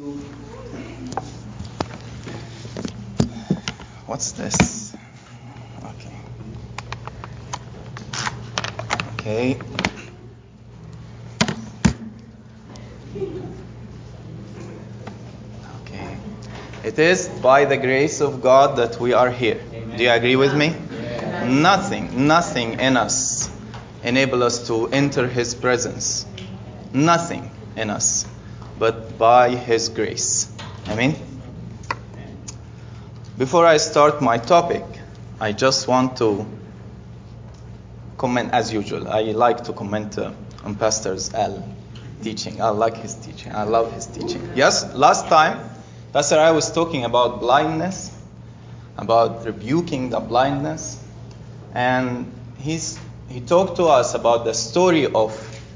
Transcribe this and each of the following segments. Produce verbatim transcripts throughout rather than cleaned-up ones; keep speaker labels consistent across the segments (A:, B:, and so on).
A: What's this? Okay. Okay. Okay. It is by the grace of God that we are here. Amen. Do you agree with me? Yeah. Nothing, nothing in us enable us to enter His presence. Nothing in us, but by His grace. Amen. Before I start my topic, I just want to comment as usual. I like to comment uh, on Pastor Al teaching. I like his teaching. I love his teaching. Yes, last time, Pastor I was talking about blindness, about rebuking the blindness, and he's he talked to us about the story of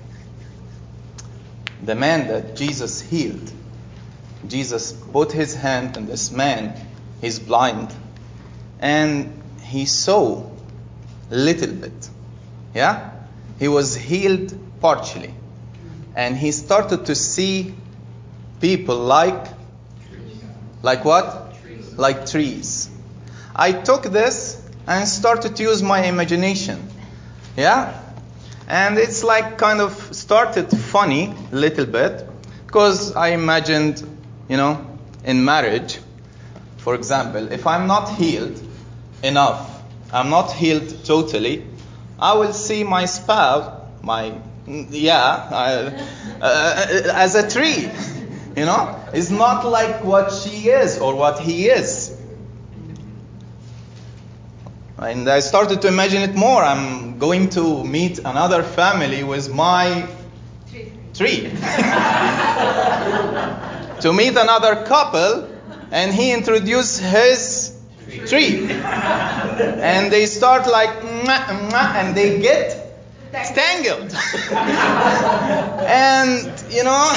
A: the man that Jesus healed. Jesus put his hand on this man. He's blind, and he saw a little bit. Yeah? He was healed partially. And he started to see people like, like what? Trees. Like trees. I took this and started to use my imagination. Yeah? And it's like kind of started funny a little bit, because I imagined, you know, in marriage, for example, if I'm not healed enough, I'm not healed totally, I will see my spouse, my, yeah, I, uh, as a tree, you know? It's not like what she is or what he is. And I started to imagine it more. I'm going to meet another family with my tree. To meet another couple, and he introduced his tree. And they start like, mwah, mwah, and they get tangled. And, you know,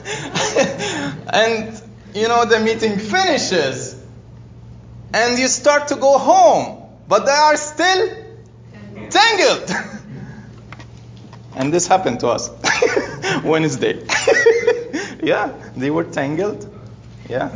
A: and, you know, the meeting finishes. And you start to go home, but they are still tangled. And this happened to us Wednesday. Yeah, they were tangled. Yeah.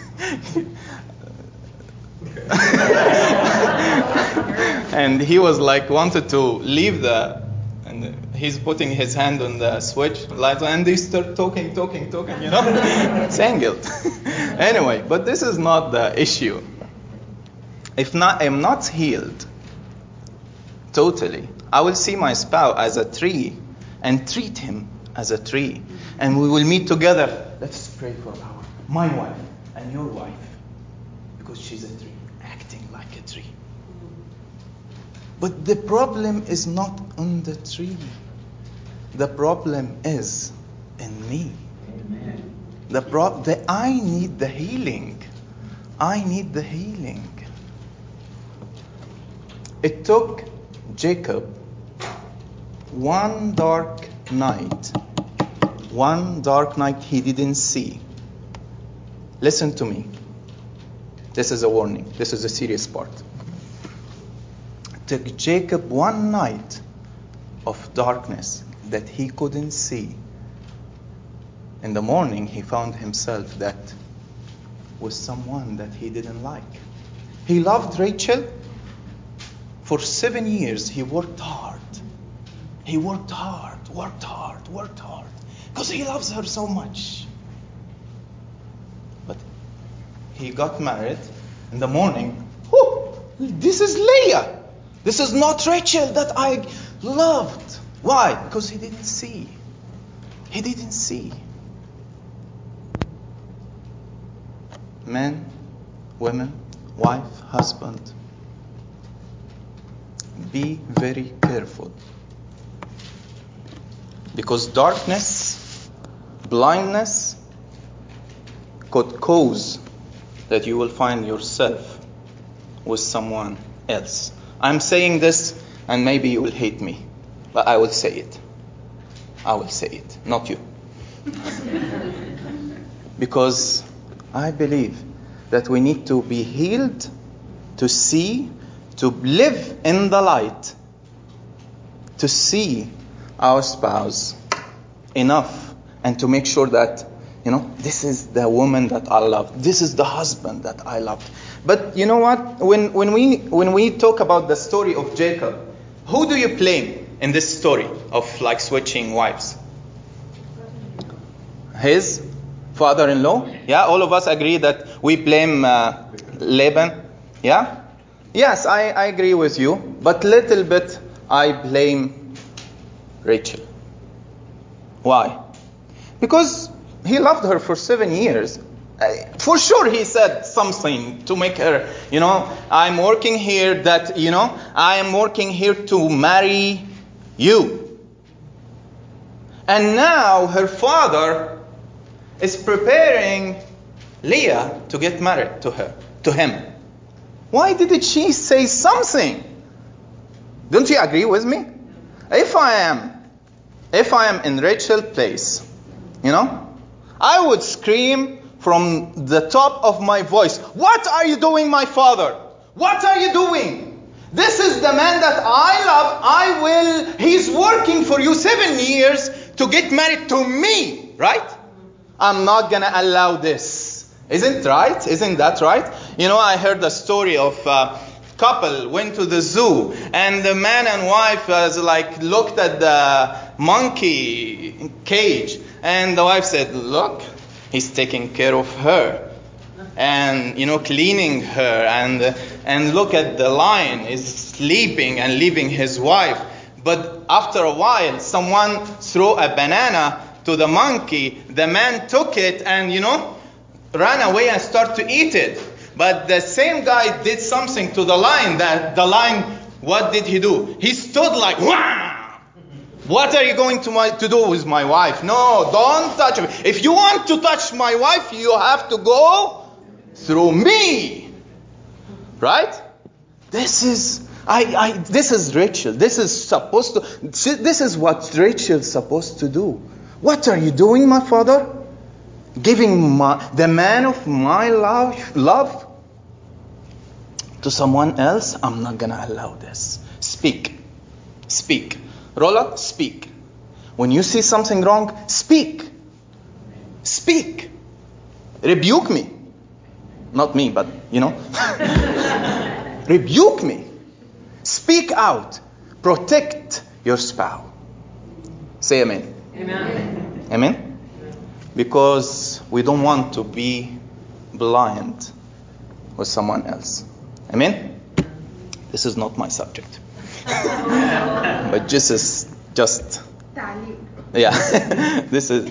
A: And he was like wanted to leave the, and he's putting his hand on the switch light, and they start talking, talking, talking, you know, tangled. Anyway, but this is not the issue. If not, I'm not healed totally, I will see my spouse as a tree and treat him as a tree, and we will meet together. Let's pray for our my wife and your wife, because she's a tree, acting like a tree. But the problem is not on the tree. The problem is in me. Amen. The pro- the I need the healing. I need the healing. It took Jacob one dark night. One dark night he didn't see. Listen to me. This is a warning. This is a serious part. It took Jacob one night of darkness that he couldn't see. In the morning, he found himself that with someone that he didn't like. He loved Rachel. For seven years, he worked hard. He worked hard, worked hard, worked hard. Because he loves her so much. But he got married. In the morning, oh, this is Leah. This is not Rachel that I loved. Why? Because he didn't see. He didn't see. Men, women, wife, husband. Be very careful. Because darkness, blindness could cause that you will find yourself with someone else. I'm saying this and maybe you will hate me, but I will say it. I will say it, not you. Because I believe that we need to be healed, to see, to live in the light, to see our spouse enough, and to make sure that You know, this is the woman that I love. This is the husband that I loved. But you know what? When when we when we talk about the story of Jacob, who do you blame in this story of like switching wives? His father-in-law. Yeah, all of us agree that we blame uh, Laban. Yeah? Yes, I, I agree with you. But little bit I blame Rachel. Why? Because he loved her for seven years. For sure he said something to make her, you know, I'm working here that, you know, I am working here to marry you. And now her father is preparing Leah to get married to her, to him. Why didn't she say something? Don't you agree with me? If I am, if I am in Rachel's place, you know, I would scream from the top of my voice, what are you doing, my father? What are you doing? This is the man that I love. I will, he's working for you seven years to get married to me, right? I'm not going to allow this. Isn't right? Isn't that right? You know, I heard a story of a couple went to the zoo and the man and wife was like looked at the monkey cage and the wife said, look, he's taking care of her and, you know, cleaning her and and look at the lion is sleeping and leaving his wife. But after a while, someone threw a banana to the monkey. The man took it and, you know, ran away and started to eat it. But the same guy did something to the lion. That the lion, what did he do? He stood like, wah! What are you going to, my, to do with my wife? No, don't touch me. If you want to touch my wife, you have to go through me. Right? This is, I, I, this is Rachel. This is supposed to, this is what Rachel's supposed to do. What are you doing, my father? Giving my, the man of my love, love to someone else? I'm not going to allow this. Speak. Speak. Rolla, speak. When you see something wrong, speak. Speak. Rebuke me. Not me, but, you know. Rebuke me. Speak out. Protect your spouse. Say amen. Amen. Amen? Because we don't want to be blind with someone else. Amen? This is not my subject. But this is just... Yeah. This is...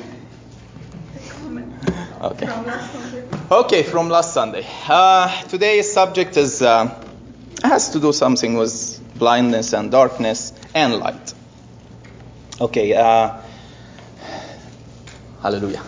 A: Okay. Okay, from last Sunday. Uh, today's subject is... Uh, has to do something with blindness and darkness and light. Okay. Uh, hallelujah.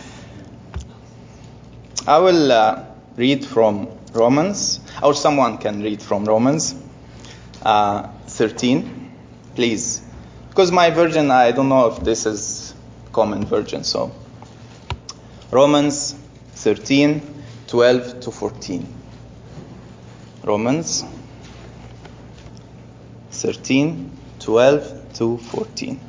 A: I will uh, read from Romans, or someone can read from Romans uh, thirteen, please. Because my version, I don't know if this is common version, so. Romans thirteen, twelve to fourteen. Romans thirteen, twelve to fourteen.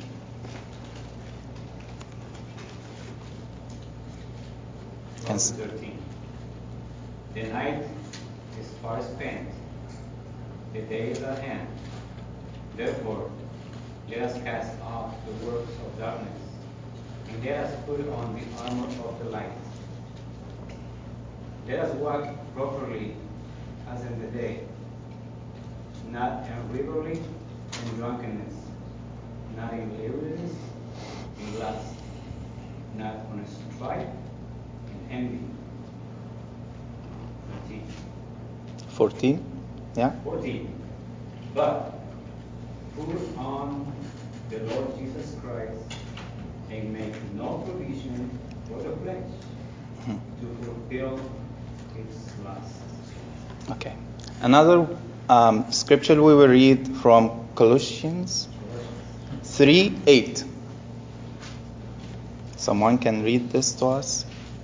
B: Romans thirteen. The night is far spent, the day is at hand. Therefore, let us cast off the works of darkness, and let us put on the armor of the light. Let us walk properly as in the day, not unreasonably in drunkenness, not in lewdness, in lust, not on strife, in envy.
A: fourteen. Yeah?
B: fourteen. But put on the Lord Jesus Christ and make no provision for the flesh
A: Hmm.
B: to fulfill its lust.
A: Okay. Another um, scripture we will read from Colossians three eight. Someone can read this to us?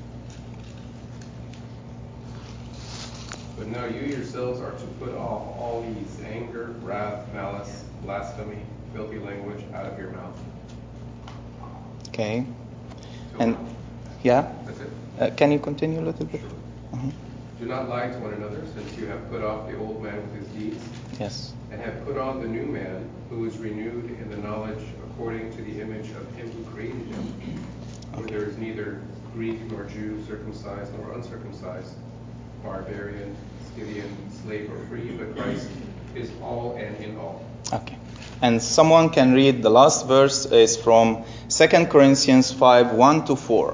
C: But now you yourselves are to put off all these: anger, wrath, malice, blasphemy, filthy language out of your mouth.
A: Okay. And Yeah?
C: That's it?
A: Uh, can you continue a little bit? Uh-huh.
C: Do not lie to one another, since you have put off the old man with his deeds,
A: Yes.
C: and have put on the new man, who is renewed in the knowledge according to the image of him who created him. Where there is neither Greek nor Jew, circumcised nor uncircumcised, barbarian, Scythian, slave or free, but Christ is all and in all.
A: Okay. And someone can read the last verse is from Second Corinthians five, one to four.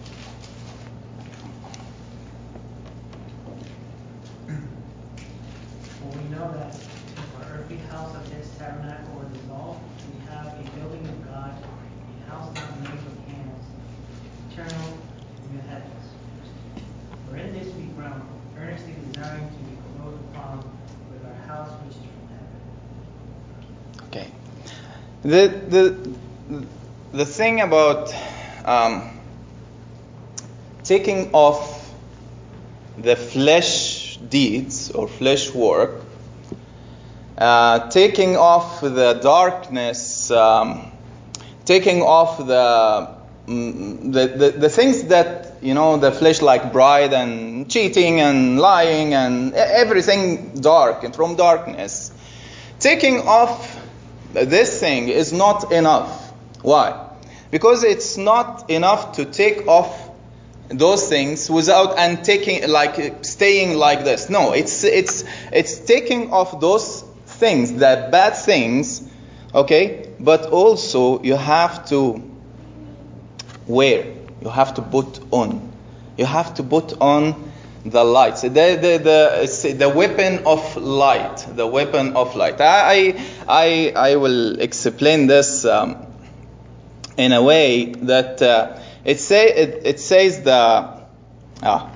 D: For we know that if our earthly house of this tabernacle were dissolved, we have a building of God, a house not made with hands, eternal in the heavens. For in this we groan, earnestly desiring to be clothed upon with our house which is from heaven.
A: Okay. The the the thing about um, taking off the flesh deeds or flesh work, uh, taking off the darkness, um, taking off the, mm, the the the things that, you know, the flesh, like pride and cheating and lying and everything dark and from darkness. Taking off this thing is not enough. Why? Because it's not enough to take off those things without and taking like staying like this. No, it's it's it's taking off those things, the bad things, okay? But also you have to wear, you have to put on, you have to put on the light, the the the the weapon of light, the weapon of light. I I I will explain this um, in a way that uh, it say it, it says the ah,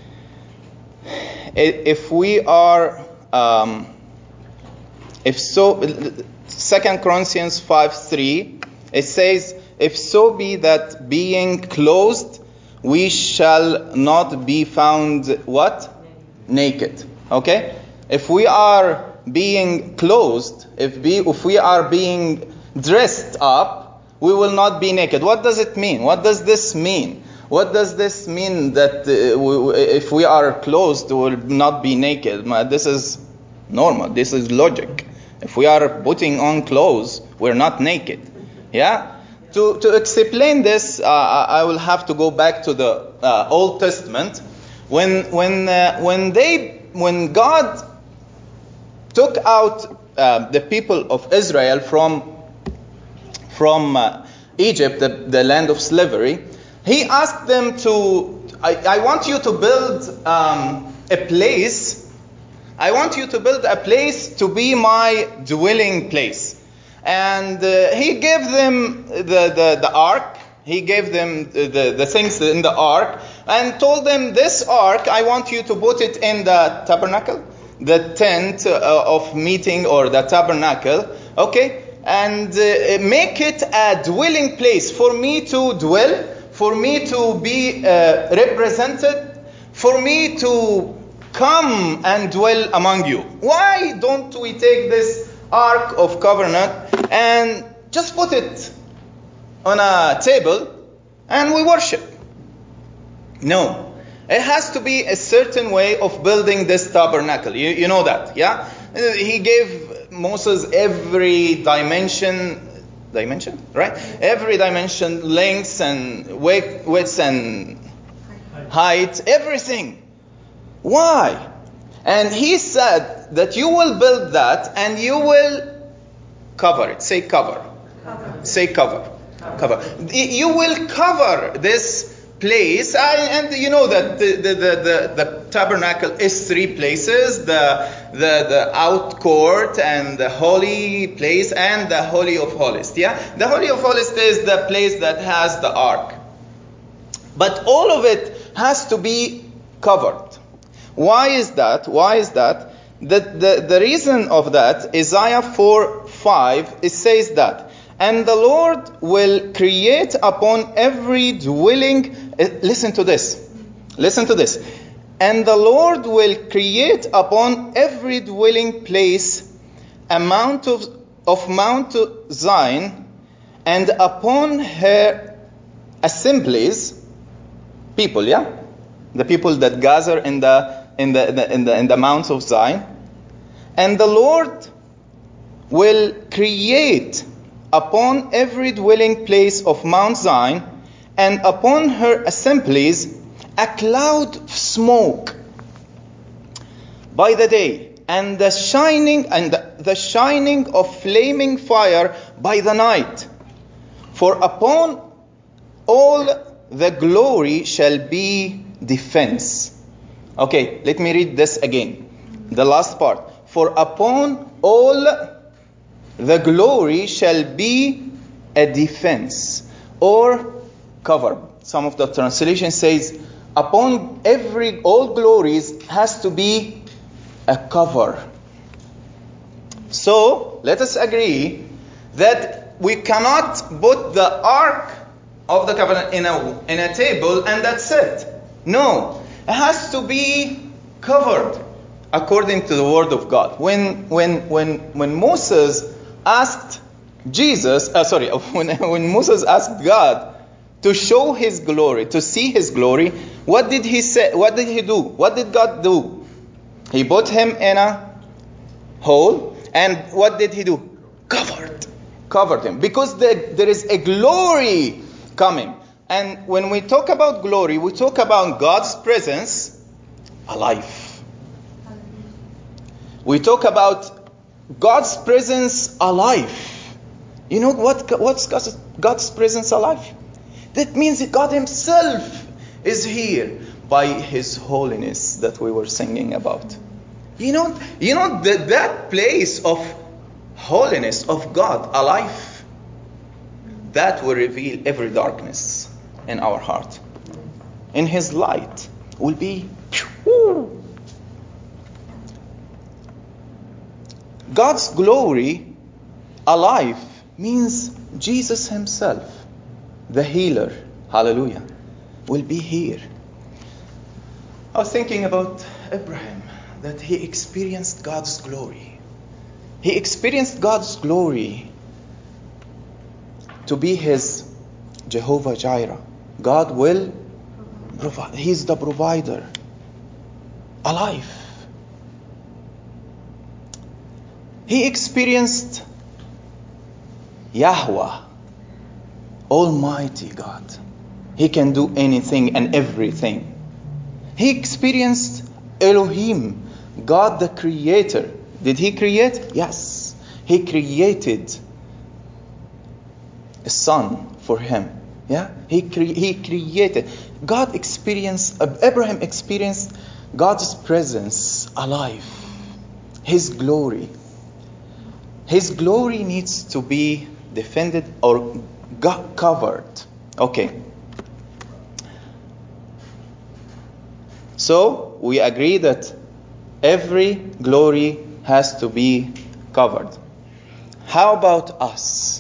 A: if we are um, if so, Second Corinthians five three, it says, if so be that being clothed we shall not be found what? Naked. Okay? If we are being clothed, if be if we are being dressed up, we will not be naked. What does it mean? What does this mean? What does this mean that uh, we, if we are clothed, we will not be naked? This is normal. This is logic. If we are putting on clothes, we're not naked. Yeah? To to explain this, uh, I will have to go back to the uh, Old Testament, when when uh, when they when God took out uh, the people of Israel from from uh, Egypt, the, the land of slavery, He asked them to. I, I want you to build um, a place. I want you to build a place to be my dwelling place. And uh, he gave them the, the, the ark. He gave them the, the, the things in the ark and told them, this ark, I want you to put it in the tabernacle, the tent uh, of meeting or the tabernacle. Okay? And uh, make it a dwelling place for me to dwell, for me to be uh, represented, for me to come and dwell among you. Why don't we take this Ark of Covenant and just put it on a table and we worship? No. It has to be a certain way of building this tabernacle. You, you know that, yeah? He gave Moses every dimension, dimension, right? Every dimension, lengths and widths and height, everything. Why? And he said that you will build that and you will cover it. Say cover. Cover. Say cover. Cover. cover. You will cover this place. And you know that the, the, the, the, the tabernacle is three places. The, the, the out court and the holy place and the Holy of Holies. Yeah? The Holy of Holies is the place that has the ark. But all of it has to be covered. Why is that? Why is that? The, the, the reason of that, Isaiah four five, it says that, and the Lord will create upon every dwelling, listen to this, listen to this, and the Lord will create upon every dwelling place a mount of, of Mount Zion, and upon her assemblies, people, yeah? The people that gather in the in the, in the in the in the Mount of Zion. And the Lord will create upon every dwelling place of Mount Zion and upon her assemblies a cloud of smoke by the day, and the shining and the, the shining of flaming fire by the night. For upon all the glory shall be defense. Okay, let me read this again. The last part. For upon all the glory shall be a defense or cover. Some of the translation says upon every all glories has to be a cover. So let us agree that we cannot put the ark of the covenant in a in a table and that's it. No, it has to be covered according to the word of God. When when when when Moses asked Jesus, uh, sorry, when when Moses asked God to show his glory, to see his glory, what did he say? What did he do? What did God do? He put him in a hole, and what did he do? Covered. Covered him. Because the, there is a glory coming. And when we talk about glory, we talk about God's presence alive. We talk about God's presence alive. You know what? What's God's, God's presence alive? That means that God himself is here by his holiness that we were singing about. You know, you know that, that place of holiness of God alive, that will reveal every darkness in our heart. In his light will be whoo. God's glory alive means Jesus himself, the healer, hallelujah, will be here. I was thinking about Abraham, that he experienced God's glory. He experienced God's glory to be his Jehovah Jireh. God will provide. He's the provider. Alive. He experienced Yahweh, Almighty God. He can do anything and everything. He experienced Elohim, God the Creator. Did he create? Yes. He created a son for him. Yeah. He cre- he created. God experienced. Uh, Abraham experienced God's presence alive. His glory. His glory needs to be defended or got covered. Okay. So we agree that every glory has to be covered. How about us?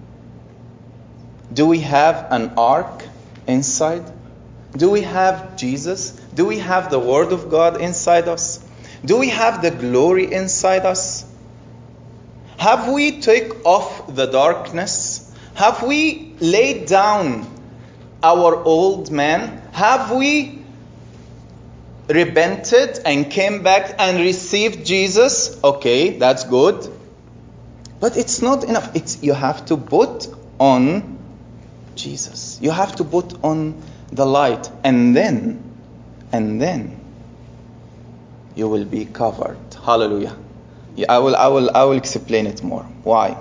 A: Do we have an ark inside? Do we have Jesus? Do we have the Word of God inside us? Do we have the glory inside us? Have we taken off the darkness? Have we laid down our old man? Have we repented and came back and received Jesus? Okay, that's good. But it's not enough. It's you have to put on Jesus. You have to put on the light, and then, and then you will be covered. Hallelujah. Yeah, I will, I will, I will explain it more. Why?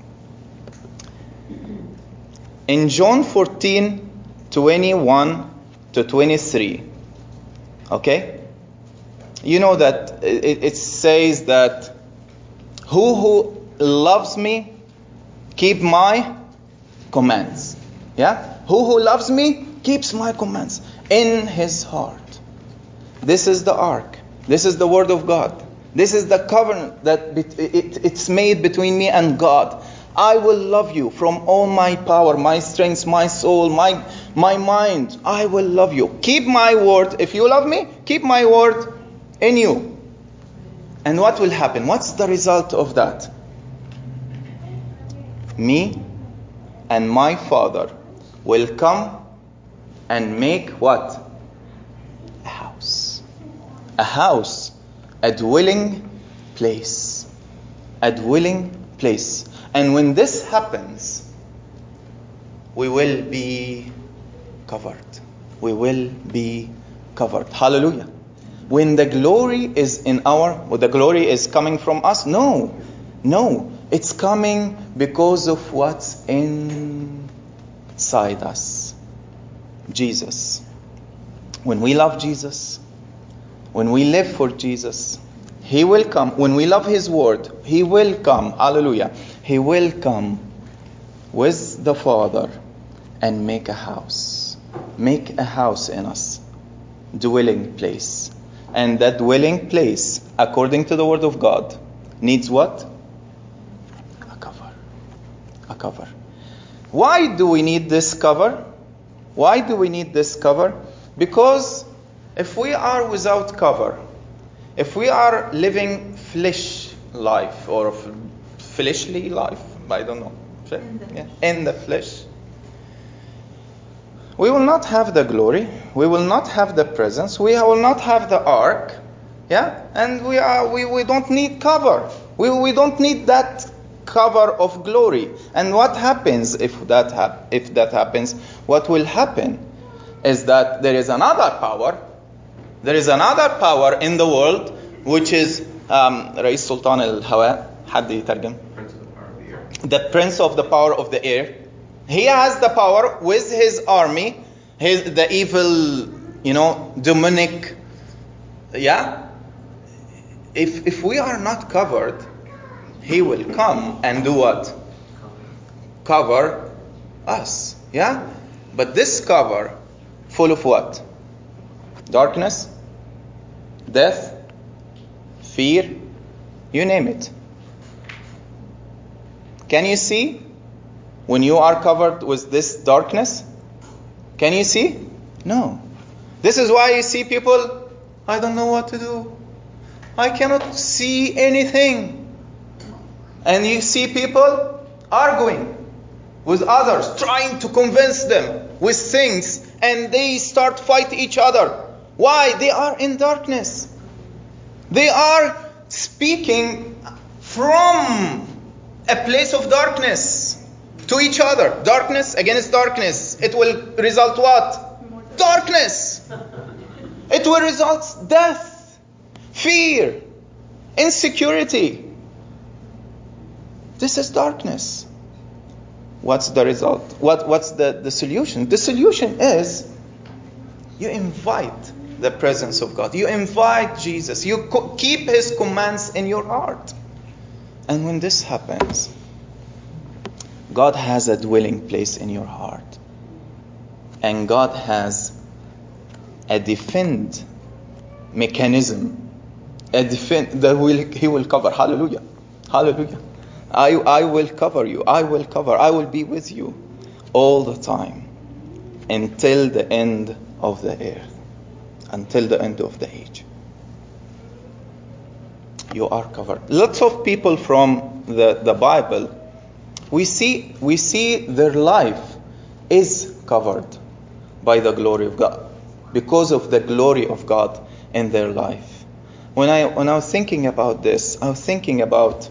A: In John fourteen, twenty-one to twenty-three. Okay? You know that it, it says that who who loves me keep my commands. Yeah? Who who loves me keeps my commands in his heart. This is the ark. This is the word of God. This is the covenant that it, it, it's made between me and God. I will love you from all my power, my strength, my soul, my my mind. I will love you. Keep my word. If you love me, keep my word in you. And what will happen? What's the result of that? Me and my Father will come and make what? a house, a dwelling place. A dwelling place. And when this happens, we will be covered. We will be covered. Hallelujah. When the glory is in our, when the glory is coming from us, no, no, it's coming because of what's inside us. Jesus. When we love Jesus, when we live for Jesus, He will come. When we love His word, He will come. Hallelujah. He will come with the Father and make a house. Make a house in us. Dwelling place. And that dwelling place, according to the word of God, needs what? A cover. A cover. Why do we need this cover? Why do we need this cover? Because if we are without cover, if we are living flesh life or f- fleshly life, I don't know, in the, yeah, in the flesh, we will not have the glory, we will not have the presence, we will not have the ark, yeah, and we are we, we don't need cover. We we don't need that cover of glory. And what happens if that hap- if that happens? What will happen is that there is another power. There is another power in the world, which is um, رئيس سلطان الهواء. حد يترجم. The prince of the power of the air. He has the power with his army, his the evil, you know, demonic. Yeah. If if we are not covered, he will come and do what? Cover us. Yeah. But this cover, full of what? Darkness, death, fear, you name it. Can you see when you are covered with this darkness? Can you see? No. This is why you see people, I don't know what to do. I cannot see anything. And you see people arguing with others, trying to convince them with things, and they start fight each other. Why? They are in darkness. They are speaking from a place of darkness to each other. Darkness against darkness. It will result what? Darkness. It will result death, fear, insecurity. This is darkness. What's the result? What, what's the, the solution? The solution is you invite the presence of God. You invite Jesus. You co- keep His commands in your heart. And when this happens, God has a dwelling place in your heart. And God has a defend mechanism. A defend that will He will cover. Hallelujah. Hallelujah. I, I will cover you. I will cover. I will be with you all the time until the end of the earth. Until the end of the age. You are covered. Lots of people from the, the Bible, we see we see their life is covered by the glory of God. Because of the glory of God in their life. When I when I was thinking about this, I was thinking about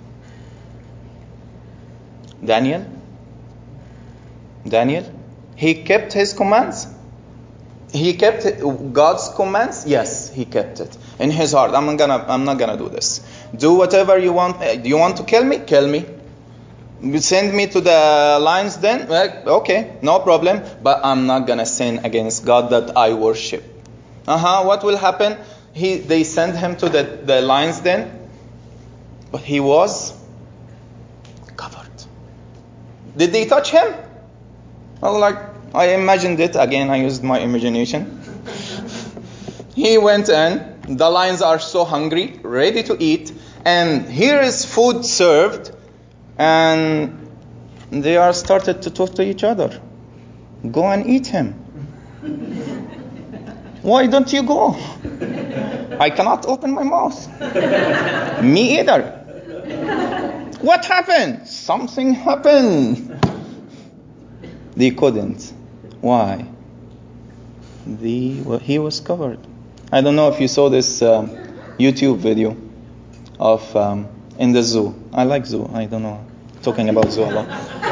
A: Daniel. Daniel, he kept his commands. He kept God's commands. Yes, he kept it in his heart. I'm not gonna. I'm not gonna do this. Do whatever you want. Do you want to kill me? Kill me. Send me to the lions den. Okay, no problem. But I'm not gonna sin against God that I worship. Uh huh. What will happen? He. They send him to the the lions den, but he was covered. Did they touch him? Well, like I imagined it again. I used my imagination. He went in. The lions are so hungry, ready to eat, and here is food served, and they are started to talk to each other. Go and eat him. Why don't you go? I cannot open my mouth. Me either. What happened? Something happened. They couldn't. Why? The, well, he was covered. I don't know if you saw this um, YouTube video of um, in the zoo. I like zoo. I don't know. Talking about zoo a lot.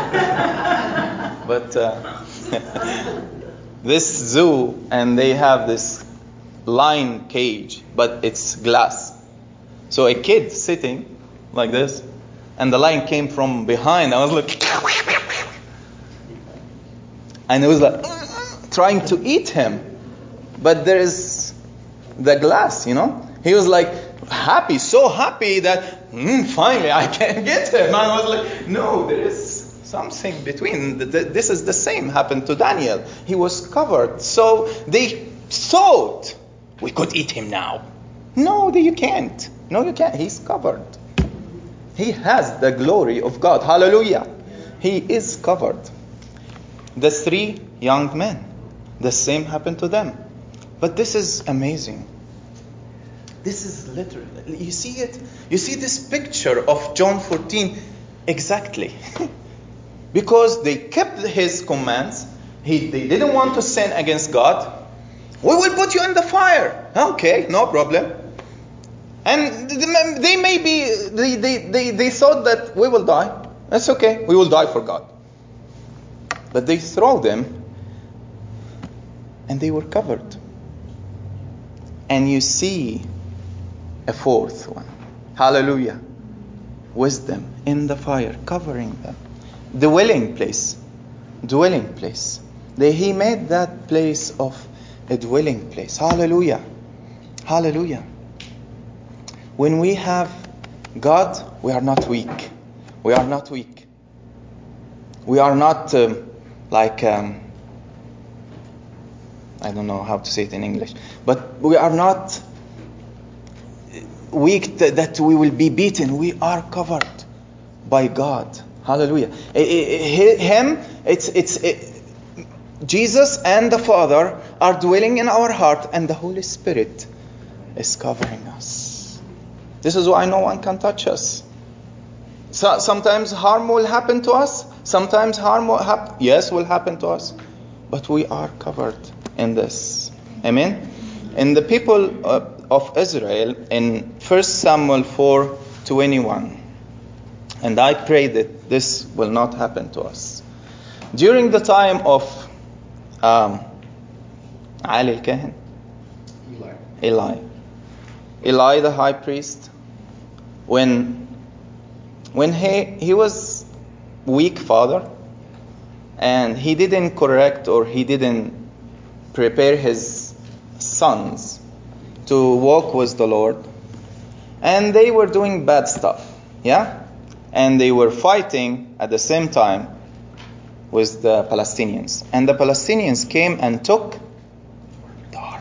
A: But uh, this zoo, and they have this lion cage, but it's glass. So a kid sitting like this, and the lion came from behind. I was like, and it was like trying to eat him, but there is the glass, you know. He was like happy, so happy that mm, finally I can get him. And I was like, no, there is something between. This is the same happened to Daniel. He was covered, so they thought we could eat him now. No, you can't. No, you can't. He's covered. He has the glory of God. Hallelujah. He is covered. The three young men, the same happened to them. But this is amazing. This is literally, you see it? You see this picture of John fourteen exactly. Because they kept his commands. He, they didn't want to sin against God. We will put you in the fire. Okay, no problem. And they may be, they, they, they, they thought that we will die. That's okay. We will die for God. But they throw them, and they were covered. And you see a fourth one. Hallelujah. Wisdom in the fire, covering them. Dwelling place. Dwelling place. They, he made that place of a dwelling place. Hallelujah. Hallelujah. When we have God, we are not weak. We are not weak. We are not um, like, um, I don't know how to say it in English, but we are not weak th- that we will be beaten. We are covered by God. Hallelujah. Him, it's, it's, it, Jesus and the Father are dwelling in our heart, and the Holy Spirit is covering us. This is why no one can touch us. So, sometimes harm will happen to us. Sometimes harm will happen. Yes, will happen to us. But we are covered in this. Amen? And the people of, of Israel in First Samuel four twenty-one. And I pray that this will not happen to us. During the time of um, Ali al-Kahin,
C: Eli.
A: Eli. Eli the high priest, when when he he was weak father, and he didn't correct or he didn't prepare his sons to walk with the Lord, and they were doing bad stuff, yeah, and they were fighting at the same time with the Palestinians, and the Palestinians came and took the ark.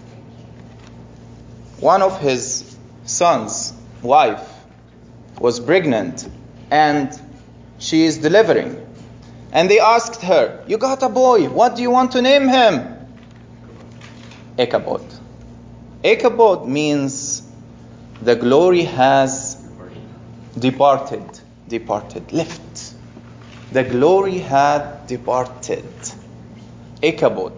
A: One of his sons' wife was pregnant, and she is delivering. And they asked her, "You got a boy. What do you want to name him?" Ichabod. Ichabod means the glory has departed. Departed. Left. The glory had departed. Ichabod.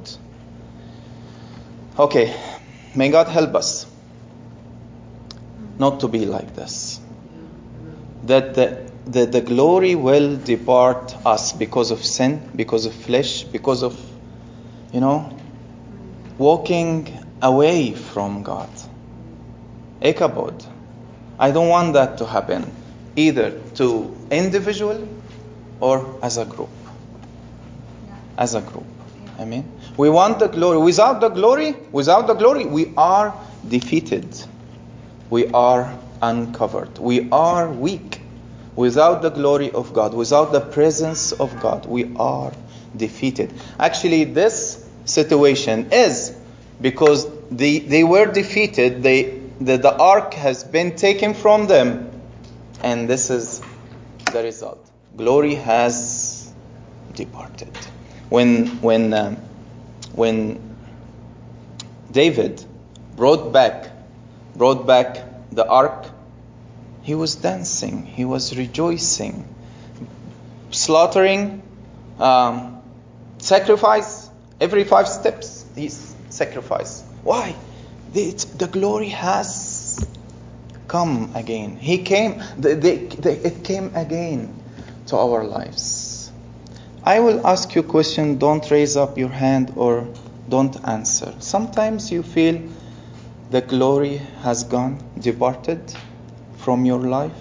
A: Okay. May God help us not to be like this. That the, the, the glory will depart us because of sin, because of flesh, because of, you know, walking away from God. Ichabod. I don't want that to happen, either to individually or as a group. As a group. I mean, we want the glory. Without the glory, without the glory, we are defeated. We are uncovered. We are weak. Without the glory of God, without the presence of God, we are defeated. Actually, this situation is because they, they were defeated. They, the, the ark has been taken from them. And this is the result. Glory has departed. When, when, um, when David brought back brought back the ark, he was dancing, he was rejoicing, slaughtering, um, sacrifice every five steps. He's sacrifice. Why? The, the glory has come again. He came, the, the, the, it came again to our lives. I will ask you a question. Don't raise up your hand or don't answer. Sometimes you feel the glory has gone, departed from your life.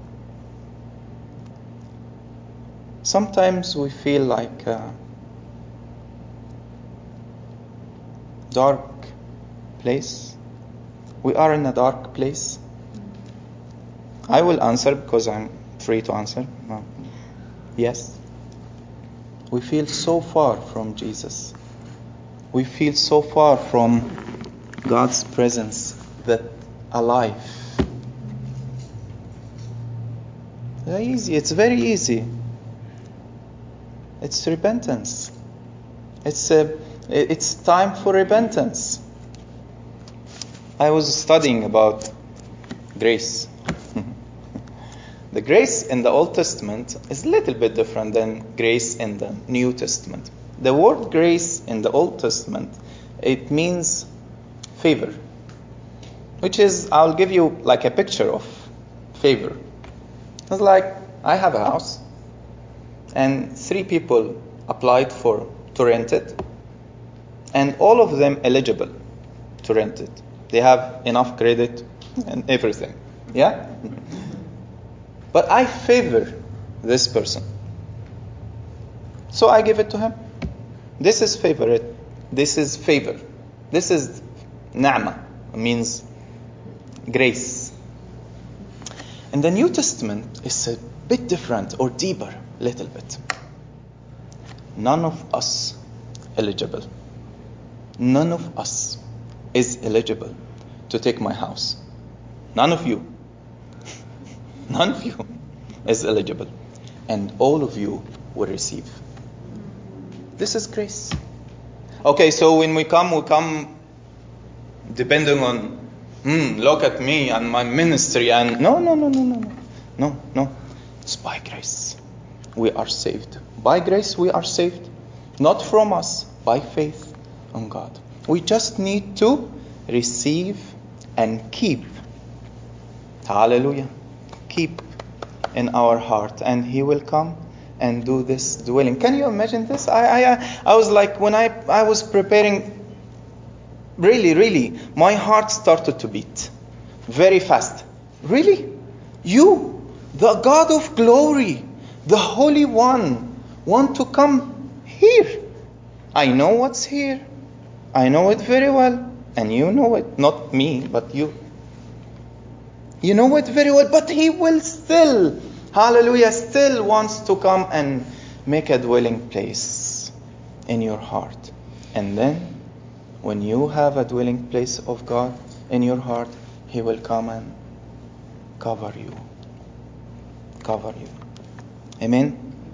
A: Sometimes we feel like a dark place. We are in a dark place. I will answer because I'm free to answer. No. Yes. We feel so far from Jesus. We feel so far from God's presence that alive. Very easy. It's very easy. It's repentance. It's a, it's time for repentance. I was studying about grace. The grace in the Old Testament is a little bit different than grace in the New Testament. The word grace in the Old Testament, it means favor, which is, I'll give you like a picture of favor. It's like, I have a house and three people applied for to rent it, and all of them eligible to rent it. They have enough credit and everything. Yeah? But I favor this person. So I give it to him. This is favor. This is favor. This is na'ma. Means grace. In the New Testament, it's a bit different or deeper, little bit. None of us eligible. None of us is eligible to take my house. None of you. None of you is eligible. And all of you will receive. This is grace. Okay, so when we come, we come depending on, hmm, look at me and my ministry and no, no, no, no, no, no. No, no. It's by grace. We are saved. By grace we are saved. Not from us, by faith on God. We just need to receive and keep. Hallelujah. Keep in our heart, and He will come and do this dwelling. Can you imagine this? I I I was like, when I I was preparing, really, really, my heart started to beat very fast. Really? You, the God of glory, the Holy One, want to come here? I know what's here. I know it very well, and you know it. Not me, but you. You know it very well, but He will still, hallelujah, still wants to come and make a dwelling place in your heart. And then, when you have a dwelling place of God in your heart, He will come and cover you. Cover you. Amen?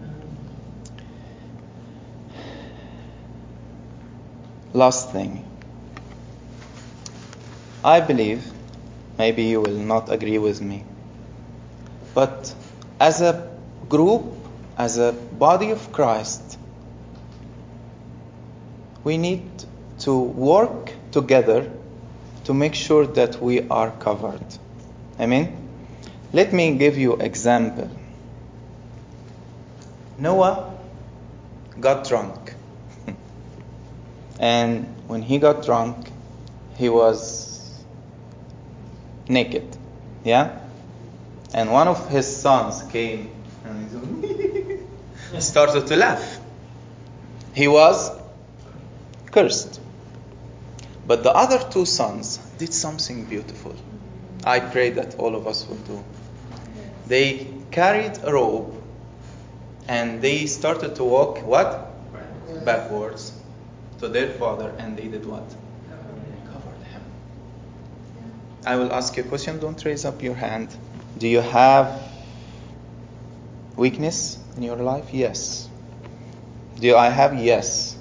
A: Last thing. I believe, maybe you will not agree with me, but as a group, as a body of Christ, we need to work together to make sure that we are covered. Amen? Let me give you an example. Noah got drunk. And when he got drunk, he was naked. Yeah? And one of his sons came and started to laugh. He was cursed. But the other two sons did something beautiful. I pray that all of us will do. They carried a rope and they started to walk, what? Backwards to their father, and they did what? Covered him. I will ask you a question. Don't raise up your hand. Do you have weakness in your life? Yes. Do I have? Yes.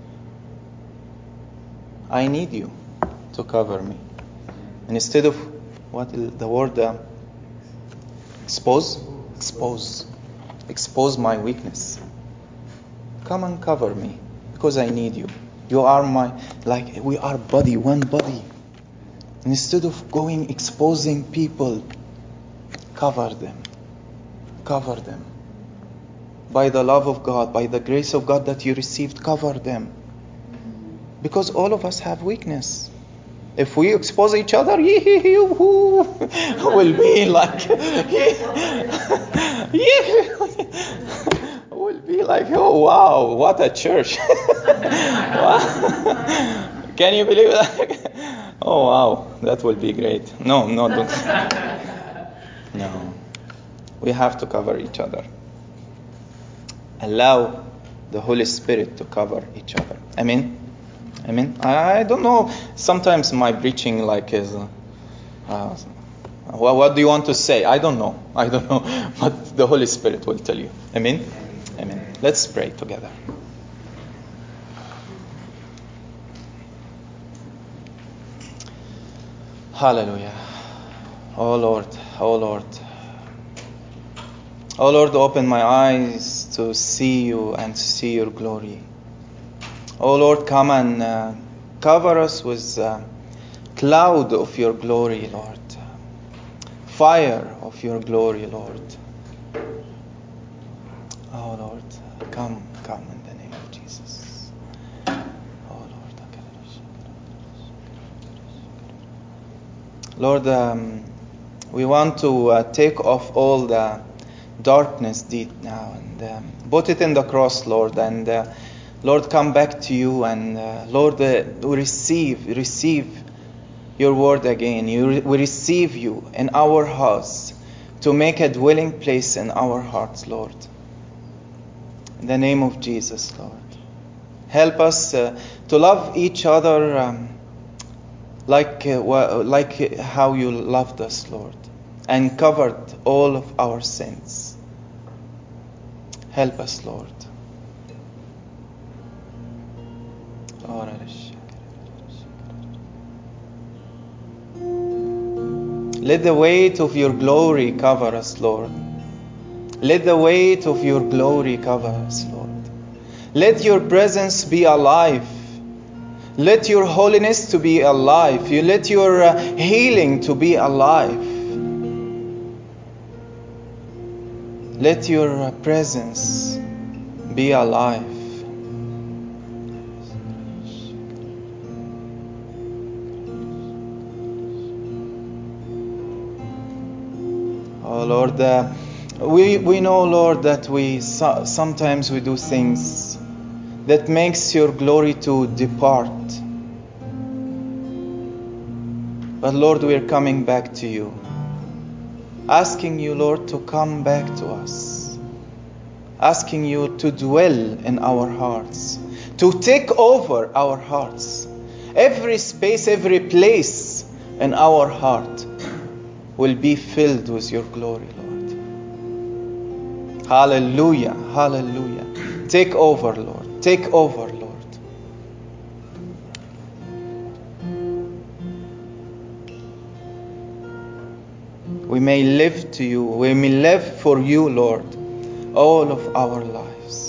A: I need you to cover me. And instead of what is the word? Uh, expose? Expose. Expose my weakness. Come and cover me because I need you. You are my, like we are body, one body. Instead of going exposing people, cover them. Cover them. By the love of God, by the grace of God that you received, cover them. Because all of us have weakness. If we expose each other, will be like, will be like, oh wow, what a church! Can you believe that? Oh wow, that will be great. No, no, don't. No, we have to cover each other. Allow the Holy Spirit to cover each other. Amen. Amen. I don't know. Sometimes my preaching like is. Uh, uh, well, what do you want to say? I don't know. I don't know. But the Holy Spirit will tell you. Amen. Amen. Let's pray together. Hallelujah. Oh Lord. Oh Lord. Oh Lord, open my eyes to see you and to see your glory. Oh Lord, come and uh, cover us with a cloud of your glory, Lord. Fire of your glory, Lord. Oh Lord, come, come in the name of Jesus. Oh Lord. Lord, um, we want to uh, take off all the darkness deep now and um, put it in the cross, Lord, and uh, Lord, come back to you, and uh, Lord, uh, we receive, receive your word again. You re- we receive you in our house to make a dwelling place in our hearts, Lord. In the name of Jesus, Lord. Help us uh, to love each other um, like, uh, w- like how you loved us, Lord, and covered all of our sins. Help us, Lord. Let the weight of your glory cover us, Lord. Let the weight of your glory cover us, Lord. Let your presence be alive. Let your holiness to be alive. You let your uh, healing to be alive. Let your uh, presence be alive. Oh Lord, uh, we we know, Lord, that we so, sometimes we do things that makes your glory to depart. But Lord, we are coming back to you, asking you, Lord, to come back to us, asking you to dwell in our hearts, to take over our hearts. Every space, every place in our heart will be filled with your glory, Lord. Hallelujah, hallelujah. Take over, Lord. Take over, Lord. We may live to you. We may live for you, Lord, all of our lives.